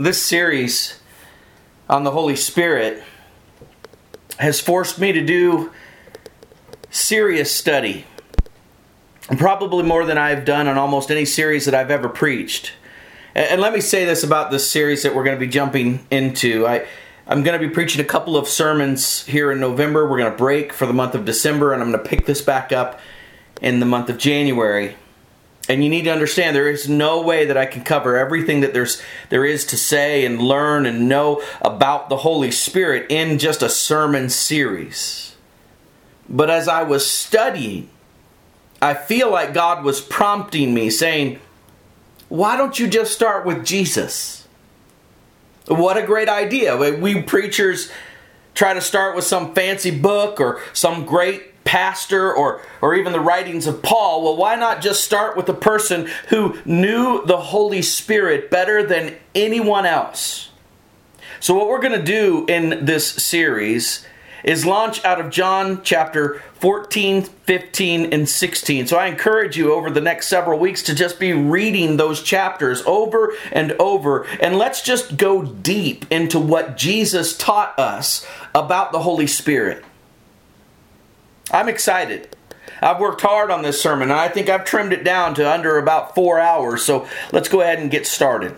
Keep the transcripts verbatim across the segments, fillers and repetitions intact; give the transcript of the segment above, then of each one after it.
this series on the Holy Spirit has forced me to do serious study. Probably more than I've done on almost any series that I've ever preached. And let me say this about this series that we're going to be jumping into. I, I'm going to be preaching a couple of sermons here in November. We're going to break for the month of December, and I'm going to pick this back up in the month of January. And you need to understand, there is no way that I can cover everything that there's there is to say and learn and know about the Holy Spirit in just a sermon series. But as I was studying, I feel like God was prompting me, saying, why don't you just start with Jesus? What a great idea. We preachers try to start with some fancy book or some great pastor or, or even the writings of Paul. Well, why not just start with a person who knew the Holy Spirit better than anyone else? So what we're going to do in this series is launch out of John chapter fourteen, fifteen, and sixteen. So I encourage you over the next several weeks to just be reading those chapters over and over. And let's just go deep into what Jesus taught us about the Holy Spirit. I'm excited. I've worked hard on this sermon, and I think I've trimmed it down to under about four hours. So let's go ahead and get started.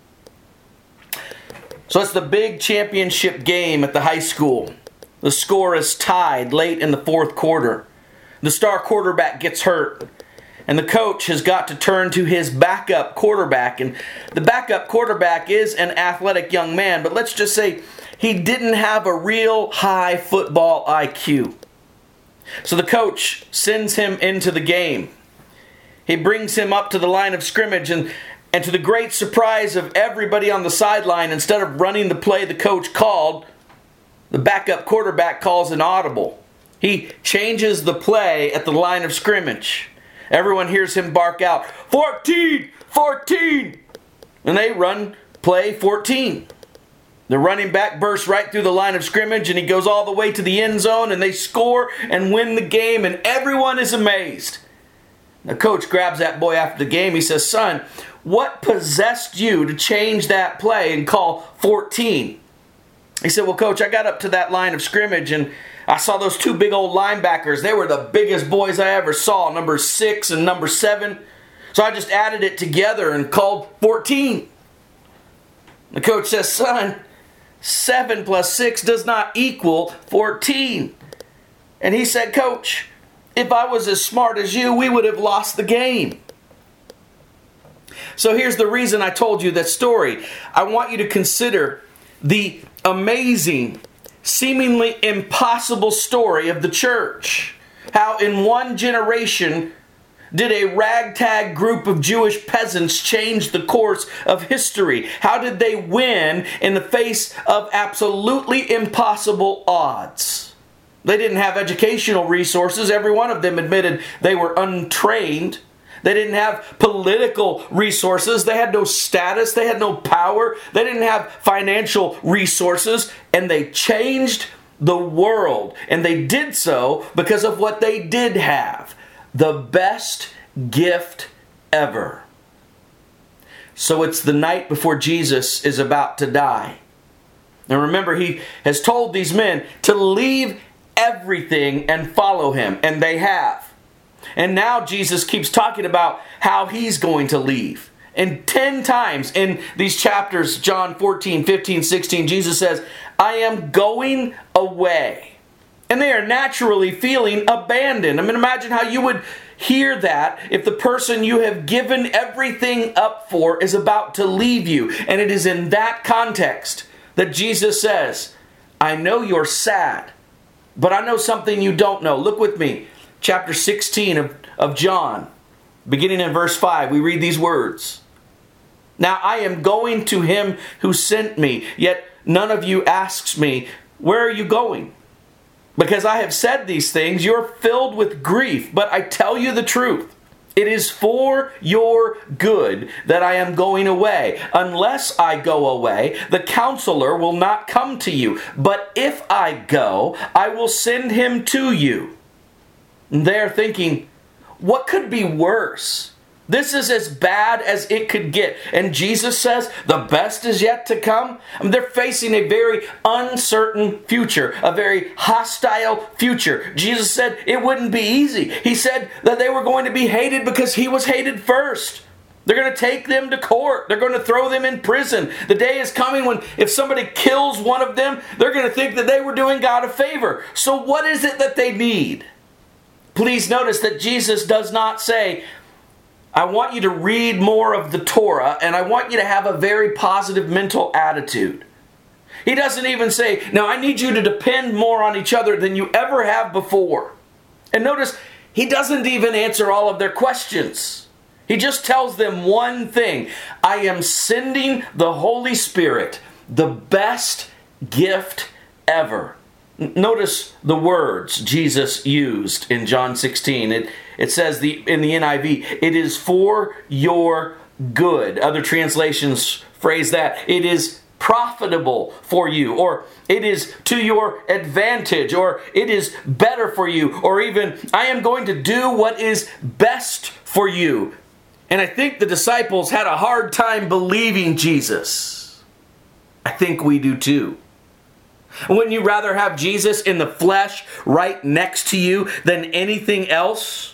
So it's the big championship game at the high school. The score is tied late in the fourth quarter. The star quarterback gets hurt, and the coach has got to turn to his backup quarterback. And the backup quarterback is an athletic young man, but let's just say he didn't have a real high football I Q. So the coach sends him into the game. He brings him up to the line of scrimmage, and, and to the great surprise of everybody on the sideline, instead of running the play the coach called, the backup quarterback calls an audible. He changes the play at the line of scrimmage. Everyone hears him bark out, fourteen, fourteen, and they run play fourteen. The running back bursts right through the line of scrimmage, and he goes all the way to the end zone, and they score and win the game, and everyone is amazed. The coach grabs that boy after the game. He says, son, what possessed you to change that play and call fourteen? He said, well, coach, I got up to that line of scrimmage, and I saw those two big old linebackers. They were the biggest boys I ever saw, number six and number seven. So I just added it together and called fourteen. The coach says, son, seven plus six does not equal fourteen. And he said, coach, if I was as smart as you, we would have lost the game. So here's the reason I told you that story. I want you to consider the amazing, seemingly impossible story of the church. How in one generation did a ragtag group of Jewish peasants change the course of history? How did they win in the face of absolutely impossible odds? They didn't have educational resources. Every one of them admitted they were untrained. They didn't have political resources. They had no status. They had no power. They didn't have financial resources. And they changed the world. And they did so because of what they did have. The best gift ever. So it's the night before Jesus is about to die. Now remember, he has told these men to leave everything and follow him. And they have. And now Jesus keeps talking about how he's going to leave. And ten times in these chapters, John fourteen, fifteen, sixteen, Jesus says, I am going away. And they are naturally feeling abandoned. I mean, imagine how you would hear that if the person you have given everything up for is about to leave you. And it is in that context that Jesus says, I know you're sad, but I know something you don't know. Look with me. Chapter sixteen of, of John, beginning in verse five, we read these words. Now I am going to him who sent me, yet none of you asks me, where are you going? Because I have said these things, you're filled with grief, but I tell you the truth. It is for your good that I am going away. Unless I go away, the counselor will not come to you. But if I go, I will send him to you. And they're thinking, what could be worse This is as bad as it could get. And Jesus says the best is yet to come. I mean, they're facing a very uncertain future, a very hostile future. Jesus said it wouldn't be easy. He said that they were going to be hated because he was hated first. They're going to take them to court. They're going to throw them in prison. The day is coming when if somebody kills one of them, they're going to think that they were doing God a favor. So what is it that they need? Please notice that Jesus does not say, I want you to read more of the Torah, and I want you to have a very positive mental attitude. He doesn't even say, now I need you to depend more on each other than you ever have before. And notice, he doesn't even answer all of their questions. He just tells them one thing. I am sending the Holy Spirit, the best gift ever. Notice the words Jesus used in John sixteen. It, it says the in the N I V, it is for your good. Other translations phrase that. It is profitable for you, or it is to your advantage, or it is better for you, or even I am going to do what is best for you. And I think the disciples had a hard time believing Jesus. I think we do too. Wouldn't you rather have Jesus in the flesh right next to you than anything else?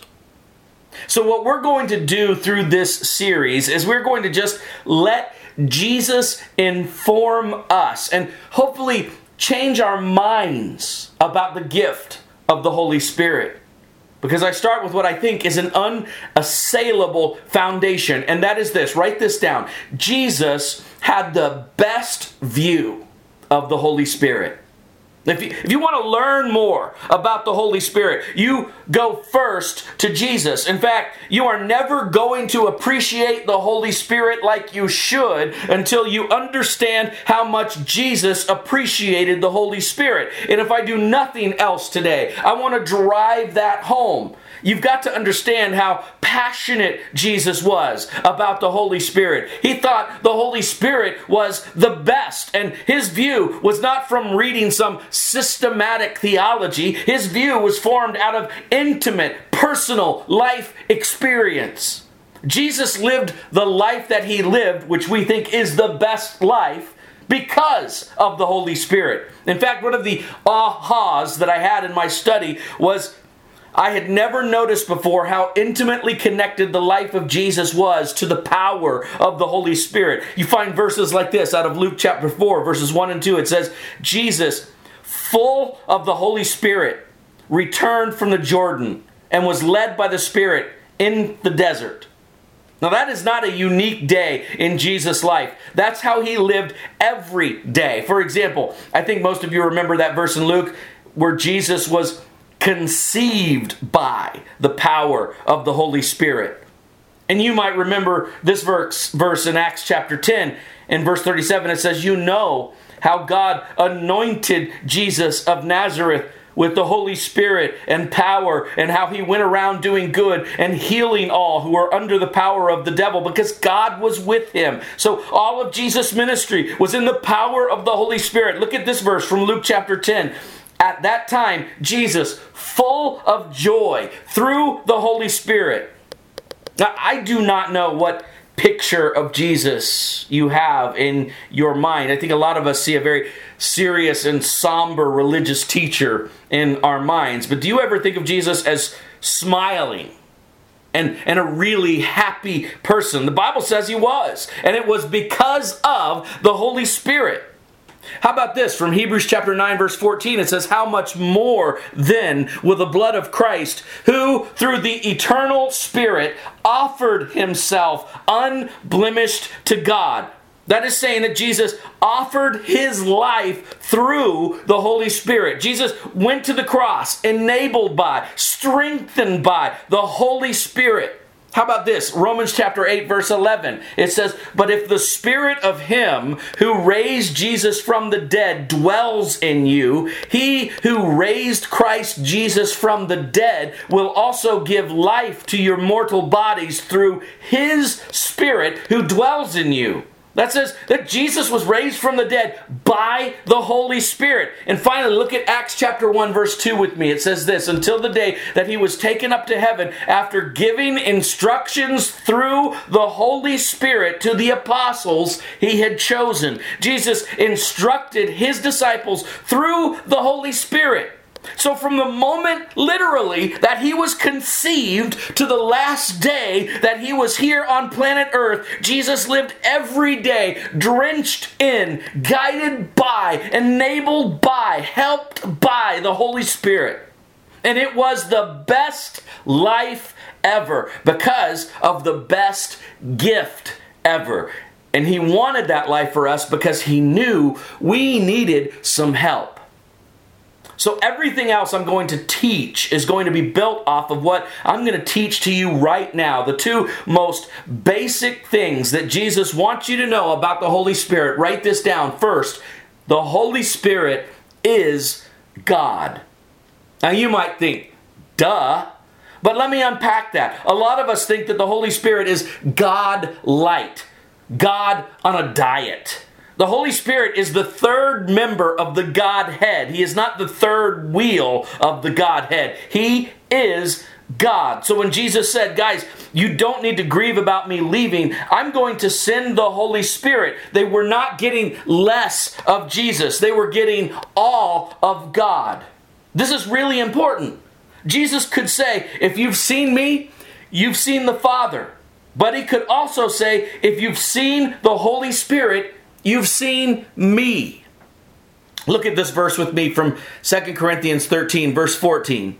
So what we're going to do through this series is we're going to just let Jesus inform us and hopefully change our minds about the gift of the Holy Spirit. Because I start with what I think is an unassailable foundation, and that is this. Write this down. Jesus had the best view of the Holy Spirit. If you, if you want to learn more about the Holy Spirit, you go first to Jesus. In fact, you are never going to appreciate the Holy Spirit like you should until you understand how much Jesus appreciated the Holy Spirit. And if I do nothing else today, I want to drive that home. You've got to understand how passionate Jesus was about the Holy Spirit. He thought the Holy Spirit was the best, and his view was not from reading some systematic theology. His view was formed out of intimate, personal life experience. Jesus lived the life that he lived, which we think is the best life, because of the Holy Spirit. In fact, one of the ahas that I had in my study was I had never noticed before how intimately connected the life of Jesus was to the power of the Holy Spirit. You find verses like this out of Luke chapter four, verses one and two. It says, Jesus, full of the Holy Spirit, returned from the Jordan and was led by the Spirit in the desert. Now that is not a unique day in Jesus' life. That's how he lived every day. For example, I think most of you remember that verse in Luke where Jesus was conceived by the power of the Holy Spirit. And you might remember this verse, verse in Acts chapter ten. In verse thirty-seven it says, you know how God anointed Jesus of Nazareth with the Holy Spirit and power, and how he went around doing good and healing all who were under the power of the devil, because God was with him. So all of Jesus' ministry was in the power of the Holy Spirit. Look at this verse from Luke chapter ten. At that time, Jesus, full of joy through the Holy Spirit. Now, I do not know what picture of Jesus you have in your mind. I think a lot of us see a very serious and somber religious teacher in our minds. But do you ever think of Jesus as smiling and, and a really happy person? The Bible says he was. And it was because of the Holy Spirit. How about this? From Hebrews chapter nine, verse fourteen, it says, how much more then will the blood of Christ, who through the eternal Spirit offered himself unblemished to God. That is saying that Jesus offered his life through the Holy Spirit. Jesus went to the cross, enabled by, strengthened by the Holy Spirit. How about this? Romans chapter eight, verse eleven. It says, but if the Spirit of him who raised Jesus from the dead dwells in you, he who raised Christ Jesus from the dead will also give life to your mortal bodies through his Spirit who dwells in you. That says that Jesus was raised from the dead by the Holy Spirit. And finally, look at Acts chapter one, verse two with me. It says this, until the day that he was taken up to heaven after giving instructions through the Holy Spirit to the apostles he had chosen. Jesus instructed his disciples through the Holy Spirit. So from the moment, literally, that he was conceived to the last day that he was here on planet Earth, Jesus lived every day drenched in, guided by, enabled by, helped by the Holy Spirit. And it was the best life ever because of the best gift ever. And he wanted that life for us because he knew we needed some help. So everything else I'm going to teach is going to be built off of what I'm going to teach to you right now. The two most basic things that Jesus wants you to know about the Holy Spirit. Write this down. First, the Holy Spirit is God. Now you might think, duh. But let me unpack that. A lot of us think that the Holy Spirit is God light. God on a diet. The Holy Spirit is the third member of the Godhead. He is not the third wheel of the Godhead. He is God. So when Jesus said, guys, you don't need to grieve about me leaving, I'm going to send the Holy Spirit. They were not getting less of Jesus. They were getting all of God. This is really important. Jesus could say, if you've seen me, you've seen the Father. But he could also say, if you've seen the Holy Spirit, you've seen me. Look at this verse with me from Second Corinthians thirteen, verse fourteen.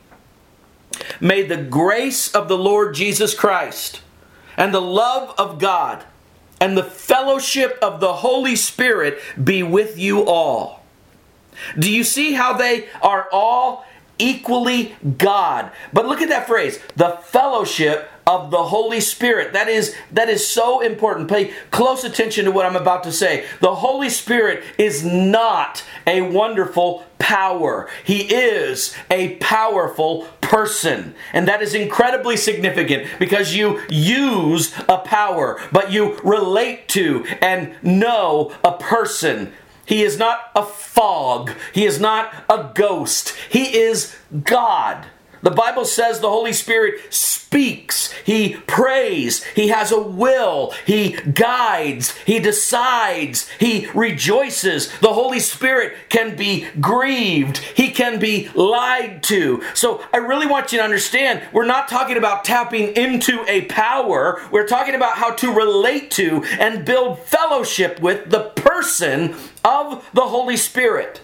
May the grace of the Lord Jesus Christ and the love of God and the fellowship of the Holy Spirit be with you all. Do you see how they are all equally God? But look at that phrase, the fellowship of the Holy Spirit. That is, that is so important. Pay close attention to what I'm about to say. The Holy Spirit is not a wonderful power. He is a powerful person. And that is incredibly significant because you use a power, but you relate to and know a person. He is not a fog. He is not a ghost. He is God. The Bible says the Holy Spirit speaks, He prays, He has a will, He guides, He decides, He rejoices. The Holy Spirit can be grieved, He can be lied to. So I really want you to understand, we're not talking about tapping into a power, we're talking about how to relate to and build fellowship with the person of the Holy Spirit.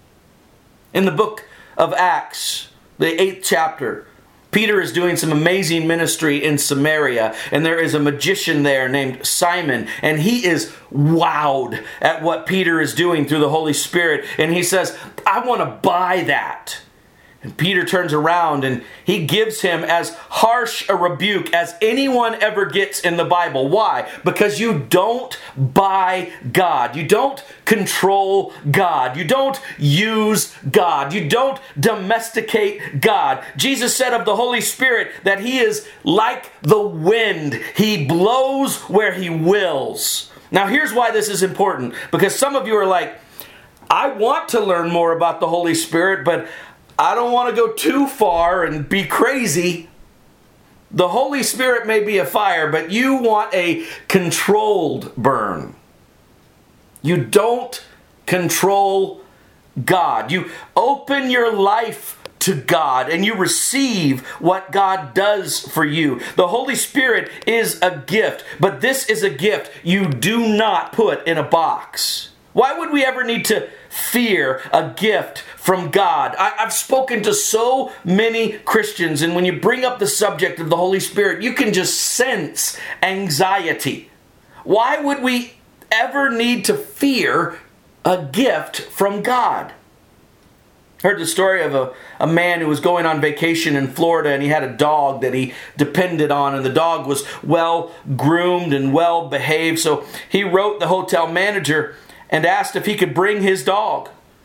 In the book of Acts, the eighth chapter, Peter is doing some amazing ministry in Samaria, and there is a magician there named Simon, and he is wowed at what Peter is doing through the Holy Spirit, and he says, I want to buy that. And Peter turns around and he gives him as harsh a rebuke as anyone ever gets in the Bible. Why? Because you don't buy God. You don't control God. You don't use God. You don't domesticate God. Jesus said of the Holy Spirit that He is like the wind. He blows where He wills. Now here's why this is important. Because some of you are like, I want to learn more about the Holy Spirit, but I don't want to go too far and be crazy. The Holy Spirit may be a fire, but you want a controlled burn. You don't control God. You open your life to God and you receive what God does for you. The Holy Spirit is a gift, but this is a gift you do not put in a box. Why would we ever need to fear a gift from God? I, I've spoken to so many Christians, and when you bring up the subject of the Holy Spirit, you can just sense anxiety. Why would we ever need to fear a gift from God? I heard the story of a, a man who was going on vacation in Florida, and he had a dog that he depended on, and the dog was well groomed and well behaved. So he wrote the hotel manager and asked if he could bring his dog.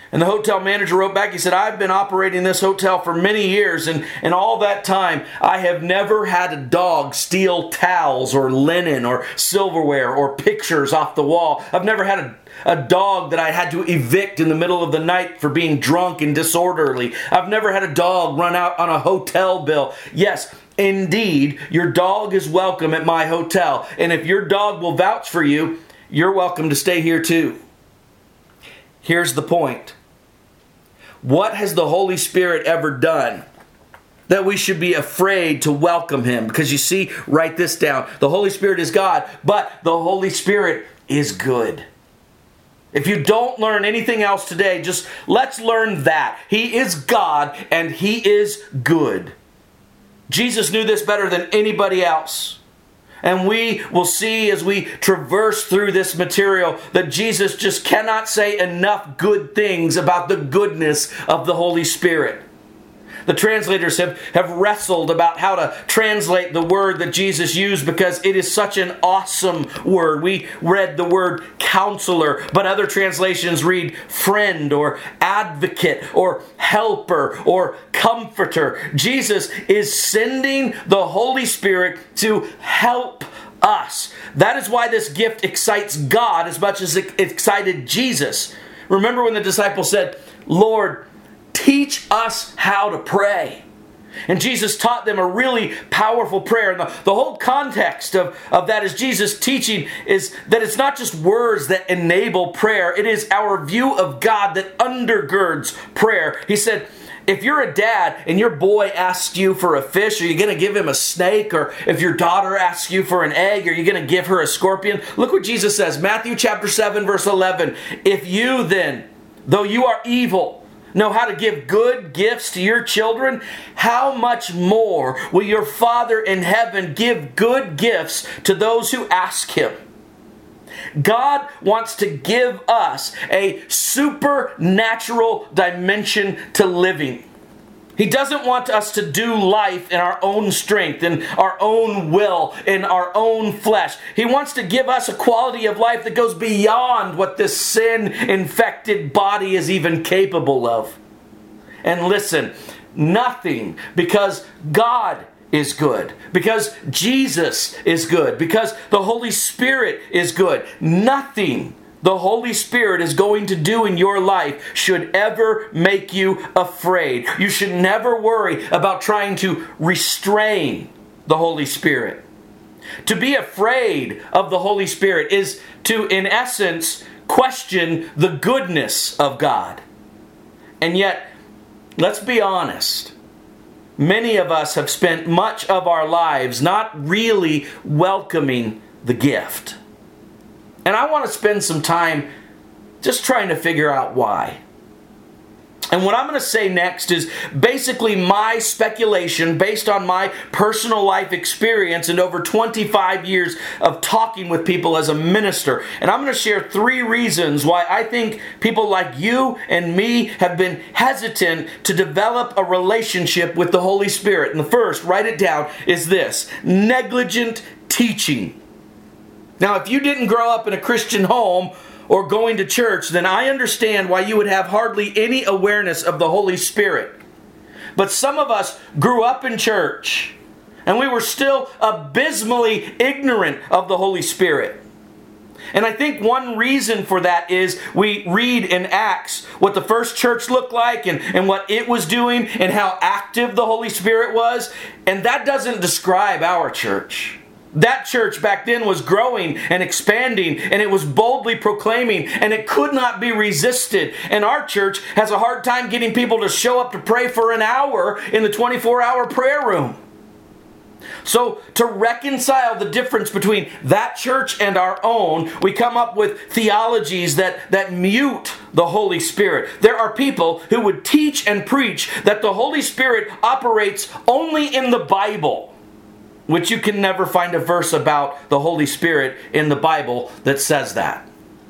And the hotel manager wrote back, he said, I've been operating this hotel for many years, and, and all that time, I have never had a dog steal towels or linen or silverware or pictures off the wall. I've never had a, a dog that I had to evict in the middle of the night for being drunk and disorderly. I've never had a dog run out on a hotel bill. Yes, indeed, your dog is welcome at my hotel. And if your dog will vouch for you, you're welcome to stay here too. Here's the point. What has the Holy Spirit ever done that we should be afraid to welcome Him? Because you see, write this down. The Holy Spirit is God, but the Holy Spirit is good. If you don't learn anything else today, just let's learn that. He is God and He is good. Jesus knew this better than anybody else. And we will see as we traverse through this material that Jesus just cannot say enough good things about the goodness of the Holy Spirit. The translators have, have wrestled about how to translate the word that Jesus used because it is such an awesome word. We read the word counselor, but other translations read friend or advocate or helper or comforter. Jesus is sending the Holy Spirit to help us. That is why this gift excites God as much as it excited Jesus. Remember when the disciples said, Lord, teach us how to pray. And Jesus taught them a really powerful prayer. And the, the whole context of, of that is Jesus teaching is that it's not just words that enable prayer. It is our view of God that undergirds prayer. He said, if you're a dad and your boy asks you for a fish, are you going to give him a snake? Or if your daughter asks you for an egg, are you going to give her a scorpion? Look what Jesus says, Matthew chapter seven, verse eleven. If you then, though you are evil, know how to give good gifts to your children, how much more will your Father in heaven give good gifts to those who ask Him? God wants to give us a supernatural dimension to living. He doesn't want us to do life in our own strength, in our own will, in our own flesh. He wants to give us a quality of life that goes beyond what this sin-infected body is even capable of. And listen, nothing, because God is good, because Jesus is good, because the Holy Spirit is good, nothing the Holy Spirit is going to do in your life should ever make you afraid. You should never worry about trying to restrain the Holy Spirit. To be afraid of the Holy Spirit is to, in essence, question the goodness of God. And yet, let's be honest. Many of us have spent much of our lives not really welcoming the gift. And I want to spend some time just trying to figure out why. And what I'm going to say next is basically my speculation based on my personal life experience and over twenty-five years of talking with people as a minister. And I'm going to share three reasons why I think people like you and me have been hesitant to develop a relationship with the Holy Spirit. And the first, write it down, is this: negligent teaching. Now, if you didn't grow up in a Christian home or going to church, then I understand why you would have hardly any awareness of the Holy Spirit. But some of us grew up in church, and we were still abysmally ignorant of the Holy Spirit. And I think one reason for that is we read in Acts what the first church looked like and, and what it was doing and how active the Holy Spirit was. And that doesn't describe our church. That church back then was growing and expanding, and it was boldly proclaiming, and it could not be resisted. And our church has a hard time getting people to show up to pray for an hour in the twenty-four hour prayer room. So to reconcile the difference between that church and our own, we come up with theologies that, that mute the Holy Spirit. There are people who would teach and preach that the Holy Spirit operates only in the Bible, which you can never find a verse about the Holy Spirit in the Bible that says that.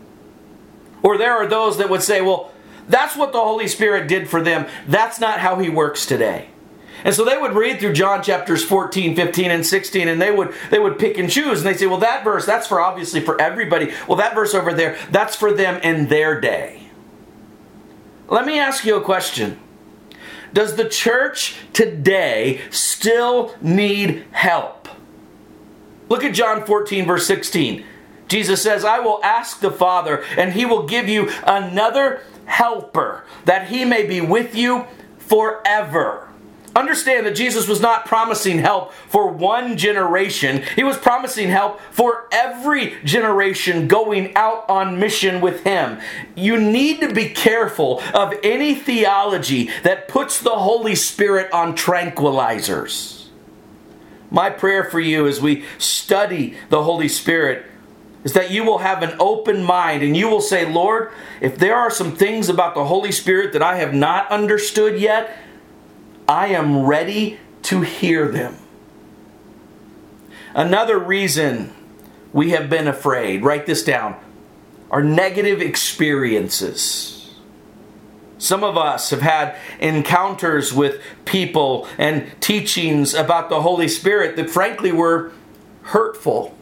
Or there are those that would say, well, that's what the Holy Spirit did for them. That's not how He works today. And so they would read through John chapters fourteen, fifteen, and sixteen, and they would they would pick and choose. And they say, well, that verse, that's for obviously for everybody. Well, that verse over there, that's for them in their day. Let me ask you a question. Does the church today still need help? Look at John fourteen, verse sixteen. Jesus says, I will ask the Father, and He will give you another helper, that He may be with you forever. Understand that Jesus was not promising help for one generation. He was promising help for every generation going out on mission with Him. You need to be careful of any theology that puts the Holy Spirit on tranquilizers. My prayer for you as we study the Holy Spirit is that you will have an open mind and you will say, Lord, if there are some things about the Holy Spirit that I have not understood yet, I am ready to hear them. Another reason we have been afraid, write this down, are negative experiences. Some of us have had encounters with people and teachings about the Holy Spirit that frankly were hurtful.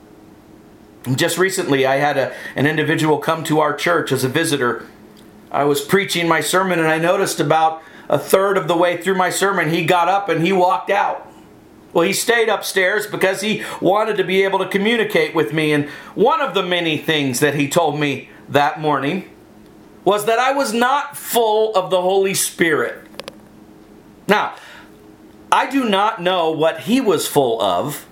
Just recently I had a, an individual come to our church as a visitor. I was preaching my sermon and I noticed about a third of the way through my sermon, he got up and he walked out. Well, he stayed upstairs because he wanted to be able to communicate with me. And one of the many things that he told me that morning was that I was not full of the Holy Spirit. Now, I do not know what he was full of,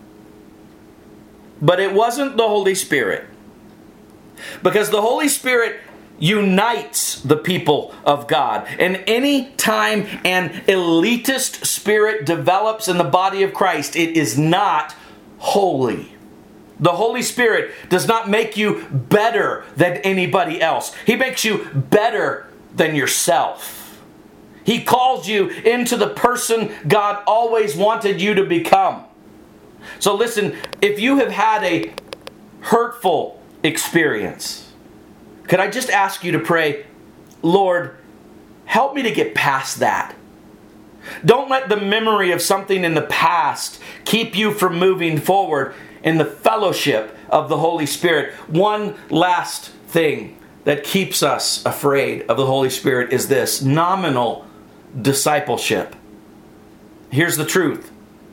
but it wasn't the Holy Spirit. Because the Holy Spirit unites the people of God. And any time an elitist spirit develops in the body of Christ, it is not holy. The Holy Spirit does not make you better than anybody else. He makes you better than yourself. He calls you into the person God always wanted you to become. So listen, if you have had a hurtful experience, could I just ask you to pray, Lord, help me to get past that. Don't let the memory of something in the past keep you from moving forward in the fellowship of the Holy Spirit. One last thing that keeps us afraid of the Holy Spirit is this: nominal discipleship. Here's the truth.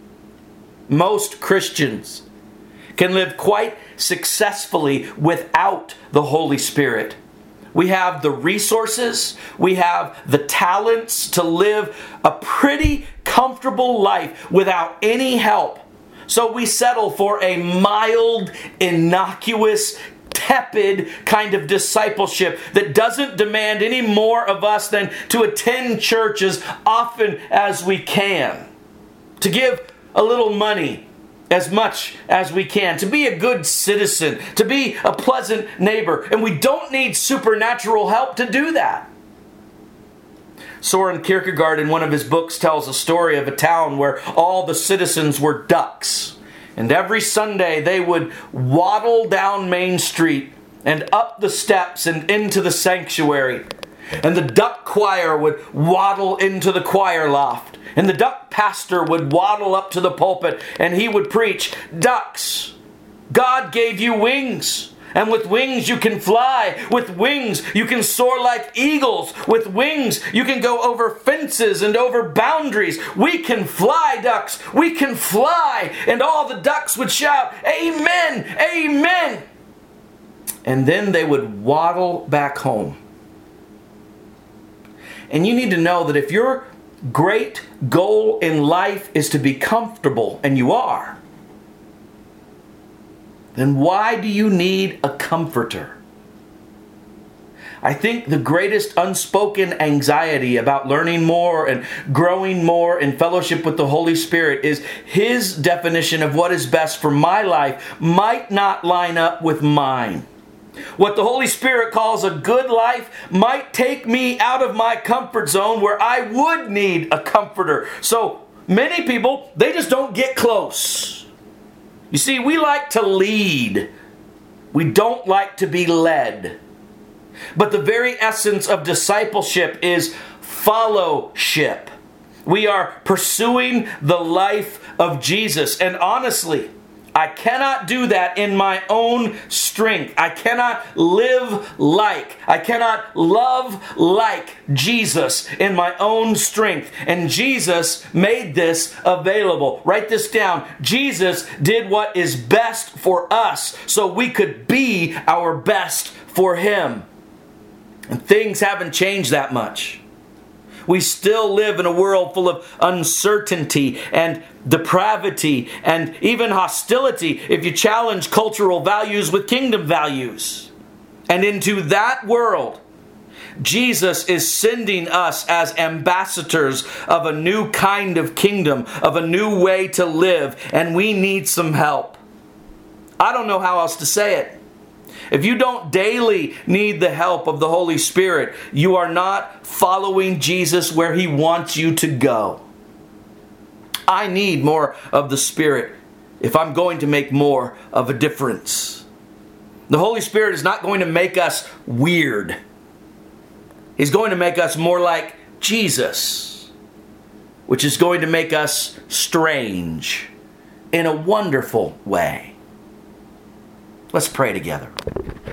Most Christians can live quite successfully without the Holy Spirit. We have the resources, we have the talents to live a pretty comfortable life without any help. So we settle for a mild, innocuous, tepid kind of discipleship that doesn't demand any more of us than to attend church as often as we can, to give a little money as much as we can, to be a good citizen, to be a pleasant neighbor. And we don't need supernatural help to do that. Soren Kierkegaard in one of his books tells a story of a town where all the citizens were ducks. And every Sunday they would waddle down Main Street and up the steps and into the sanctuary. And the duck choir would waddle into the choir loft. And the duck pastor would waddle up to the pulpit and he would preach, "Ducks, God gave you wings. And with wings you can fly. With wings you can soar like eagles. With wings you can go over fences and over boundaries. We can fly, ducks. We can fly." And all the ducks would shout, "Amen, amen." And then they would waddle back home. And you need to know that if your great goal in life is to be comfortable, and you are, then why do you need a comforter? I think the greatest unspoken anxiety about learning more and growing more in fellowship with the Holy Spirit is His definition of what is best for my life might not line up with mine. What the Holy Spirit calls a good life might take me out of my comfort zone where I would need a comforter. So many people, they just don't get close. You see, we like to lead. We don't like to be led. But the very essence of discipleship is fellowship. We are pursuing the life of Jesus. And honestly, I cannot do that in my own strength. I cannot live like, I cannot love like Jesus in my own strength. And Jesus made this available. Write this down. Jesus did what is best for us so we could be our best for Him. And things haven't changed that much. We still live in a world full of uncertainty and depravity and even hostility if you challenge cultural values with kingdom values. And into that world, Jesus is sending us as ambassadors of a new kind of kingdom, of a new way to live, and we need some help. I don't know how else to say it. If you don't daily need the help of the Holy Spirit, you are not following Jesus where He wants you to go. I need more of the Spirit if I'm going to make more of a difference. The Holy Spirit is not going to make us weird. He's going to make us more like Jesus, which is going to make us strange in a wonderful way. Let's pray together.